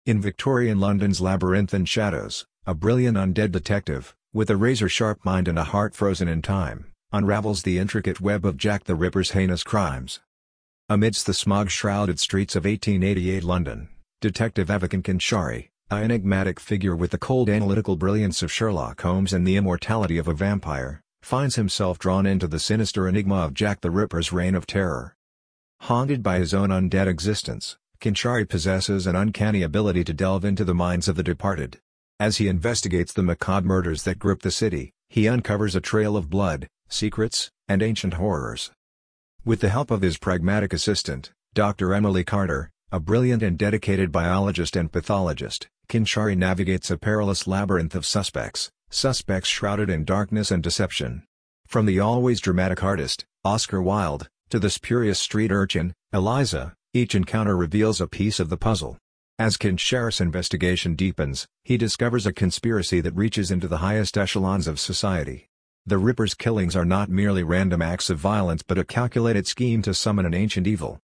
In Victorian London's Labyrinthine Shadows, a brilliant undead detective, with a razor-sharp mind and a heart frozen in time, unravels the intricate web of Jack the Ripper's heinous crimes. Amidst the smog-shrouded streets of 1888 London, Detective Avakin Kanchari, an enigmatic figure with the cold analytical brilliance of Sherlock Holmes and the immortality of a vampire, finds himself drawn into the sinister enigma of Jack the Ripper's reign of terror. Haunted by his own undead existence, Kanchari possesses an uncanny ability to delve into the minds of the departed. As he investigates the macabre murders that grip the city, he uncovers a trail of blood, secrets, and ancient horrors. With the help of his pragmatic assistant, Dr. Emily Carter, a brilliant and dedicated biologist and pathologist, Kanchari navigates a perilous labyrinth of suspects shrouded in darkness and deception. From the always dramatic artist, Oscar Wilde, to the spurious street urchin, Eliza, each encounter reveals a piece of the puzzle. As Kanchari's investigation deepens, he discovers a conspiracy that reaches into the highest echelons of society. The Ripper's killings are not merely random acts of violence but a calculated scheme to summon an ancient evil,